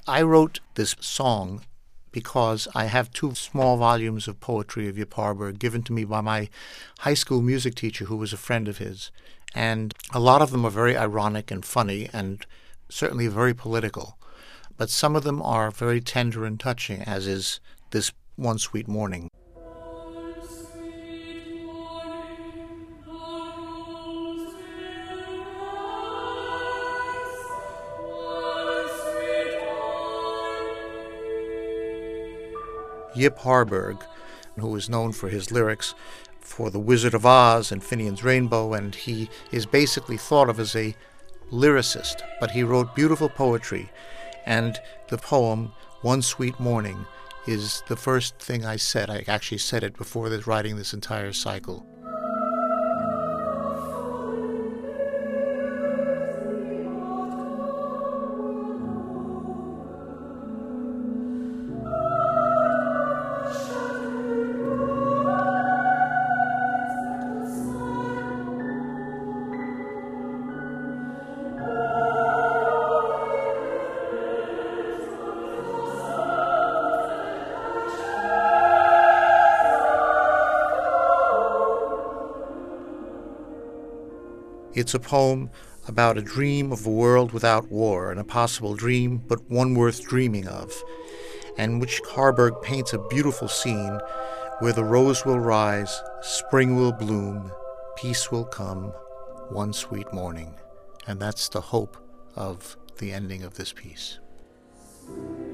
I wrote this song because I have two small volumes of poetry of Yip Harburg given to me by my high school music teacher who was a friend of his. And a lot of them are very ironic and funny and certainly very political. But some of them are very tender and touching, as is this One Sweet Morning. Yip Harburg, who was known for his lyrics for The Wizard of Oz and Finian's Rainbow, and he is basically thought of as a lyricist, but he wrote beautiful poetry. And the poem, One Sweet Morning, is the first thing I said. I actually said it before writing this entire cycle. It's a poem about a dream of a world without war, an impossible dream, but one worth dreaming of, and which Harburg paints a beautiful scene where the rose will rise, spring will bloom, peace will come, one sweet morning. And that's the hope of the ending of this piece.